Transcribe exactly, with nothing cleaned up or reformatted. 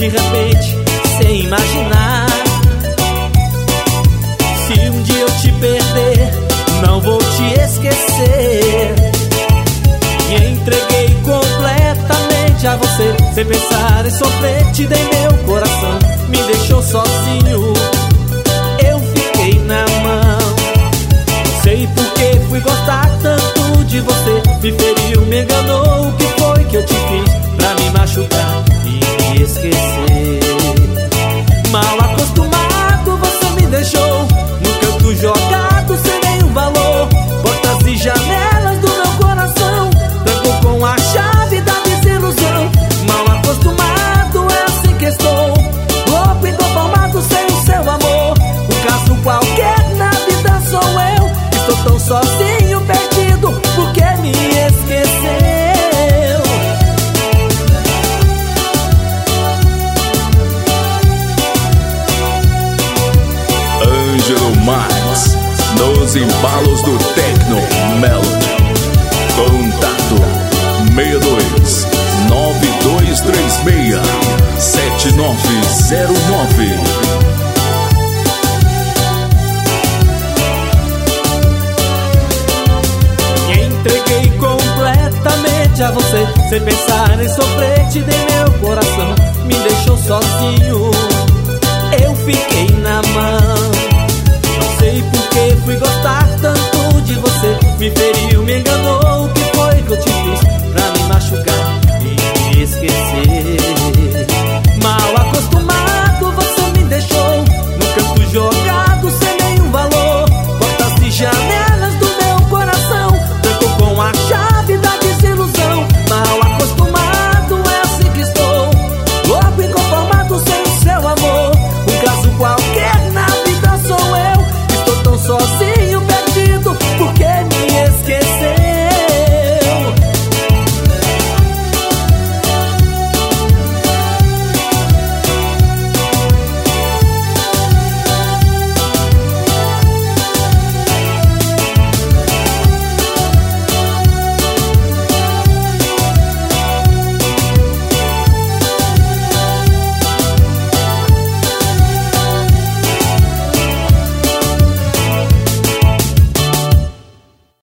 de repente, sem imaginar. Se um dia eu te perder, não vou te esquecer. Me entreguei completamente a você, sem pensar em sofrer. Te dei meu coração, me deixou sozinho, eu fiquei na mão. Não sei por que fui gostar tanto de você. Me feriu, me enganou, o que foi que eu te fiz pra me machucar e me esquecer? Mal acostumado você me deixou no canto jogado sem nenhum valor. Portas e janelas do meu coração trancou com a chave da desilusão. Mal acostumado é assim que estou, louco e conformado sem o seu amor. Um caso qualquer na vida sou eu, estou tão sozinho, perdido, porque me esqueceu. Ângelo Marques, nos embalos do Tecno Melody. Contato seis dois nove dois três seis sete nove zero nove. Me entreguei completamente a você, sem pensar em sofrer. Te dei meu coração, me deixou sozinho, eu fiquei na mão. Não sei por que fui gostar tanto de você. Me feri